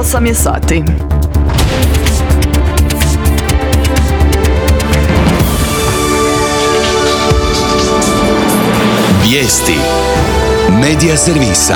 8 je sati. Vijesti Medija servisa.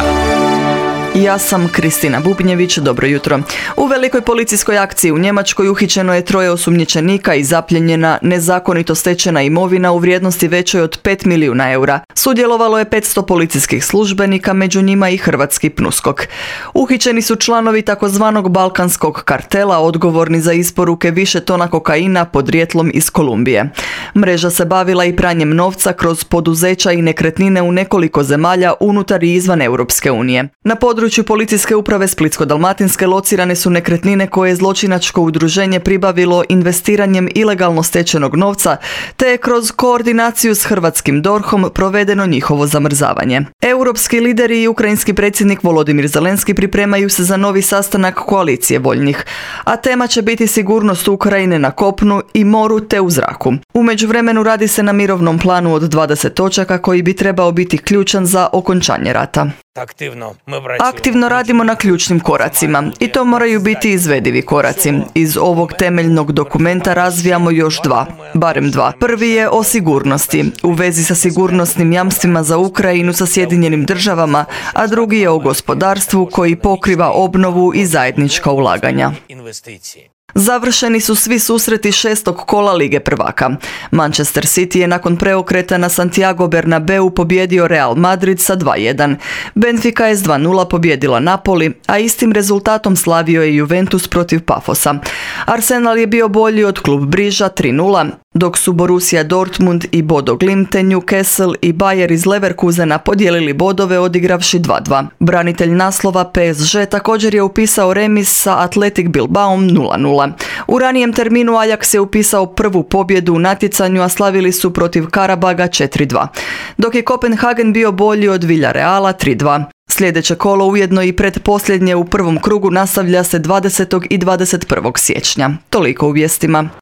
Ja sam Kristina Bubnjević, dobro jutro. U velikoj policijskoj akciji u Njemačkoj uhićeno je 3 osumnjičenika i zapljenjena nezakonito stečena imovina u vrijednosti većoj od 5 milijuna eura. Sudjelovalo je 500 policijskih službenika, među njima i hrvatski PNUSKOK. Uhićeni su članovi takozvanog balkanskog kartela, odgovorni za isporuke više tona kokaina podrijetlom iz Kolumbije. Mreža se bavila i pranjem novca kroz poduzeća i nekretnine u nekoliko zemalja unutar i izvan Europske unije. Na području policijske uprave Splitsko-dalmatinske locirane su nekretnine koje je zločinačko udruženje pribavilo investiranjem ilegalno stečenog novca, te je kroz koordinaciju s hrvatskim DORH-om provedeno njihovo zamrzavanje. Europski lideri i ukrajinski predsjednik Volodimir Zelenski pripremaju se za novi sastanak koalicije voljnih, a tema će biti sigurnost Ukrajine na kopnu i moru te u zraku. U međuvremenu radi se na mirovnom planu od 20 točaka koji bi trebao biti ključan za okončanje rata. Aktivno radimo na ključnim koracima i to moraju biti izvedivi koraci. Iz ovog temeljnog dokumenta razvijamo još barem dva. Prvi je o sigurnosti, u vezi sa sigurnosnim jamstvima za Ukrajinu sa Sjedinjenim državama, a drugi je o gospodarstvu koji pokriva obnovu i zajednička ulaganja. Završeni su svi susreti 6. kola Lige prvaka. Manchester City je nakon preokreta na Santiago Bernabeu pobjedio Real Madrid sa 2:1. Benfica je s 2:0 pobjedila Napoli, a istim rezultatom slavio je Juventus protiv Pafosa. Arsenal je bio bolji od klub Briža 3:0, dok su Borussia Dortmund i Bodo Glimt, Newcastle i Bayer iz Leverkusena podijelili bodove odigravši 2:2. Branitelj naslova PSG također je upisao remis sa Athletic Bilbaom 0:0. U ranijem terminu Ajax je upisao prvu pobjedu u natjecanju, a slavili su protiv Karabaga 4:2. Dok je Kopenhagen bio bolji od Villareala 3:2. Sljedeće kolo, ujedno i pretposljednje u prvom krugu, nastavlja se 20. i 21. siječnja. Toliko u vijestima.